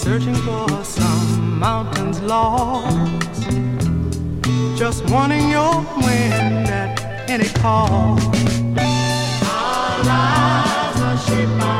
searching for some mountains lost, just wanting your wind at any call. Our lives are shaped by